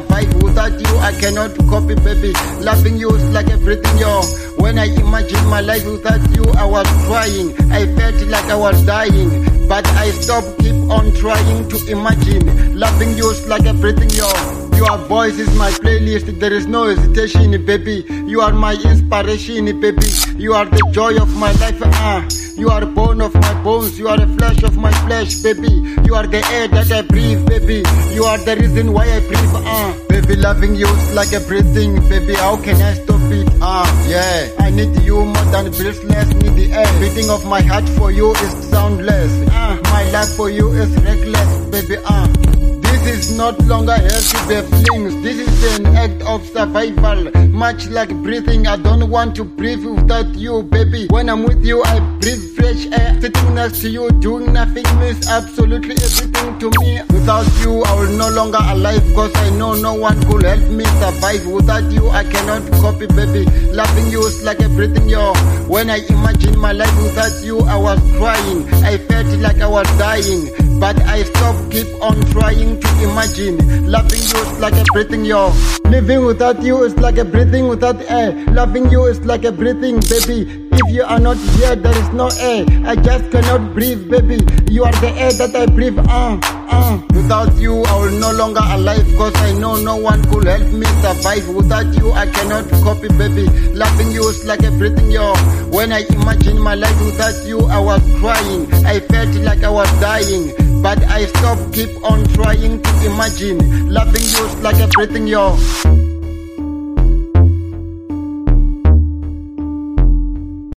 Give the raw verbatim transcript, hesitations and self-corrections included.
survive. Without you, I cannot copy, baby. Loving you is like everything, yo. When I imagine my life without you, I was crying. I felt like I was dying. But I stopped, keep on trying to imagine. Loving you is like everything, yo. Your voice is my playlist, there is no hesitation, baby. You are my inspiration, baby. You are the joy of my life, ah. Uh. You are bone of my bones, you are the flesh of my flesh, baby. You are the air that I breathe, baby. You are the reason why I breathe, ah. Uh. Baby, loving you is like everything, baby. How can I stop it, ah? Uh. Yeah, I need you more than breathless, need the air. Beating of my heart for you is soundless, ah. Uh. My life for you is reckless, baby, ah. Uh. This is not longer here to be flings. This is an act of survival. Much like breathing, I don't want to breathe without you, baby. When I'm with you, I breathe fresh air. Sitting next to you, doing nothing means absolutely everything to me. Without you, I will no longer alive, cause I know no one could help me survive. Without you, I cannot copy, baby. Loving you is like everything, yo. When I imagine my life without you, I was crying. I felt like I was dying. But I stopped, keep on trying to imagine. Loving you is like a breathing, yo. Living without you is like a breathing without air. Loving you is like a breathing, baby. If you are not here, there is no air. I just cannot breathe, baby. You are the air that I breathe, uh, uh. Without you, I will no longer alive, cause I know no one could help me survive. Without you, I cannot copy, baby. Loving you is like a breathing, yo. When I imagine my life without you, I was crying. I felt like I was dying. But I stopped, keep on trying to imagine. Loving you is like everything, yo.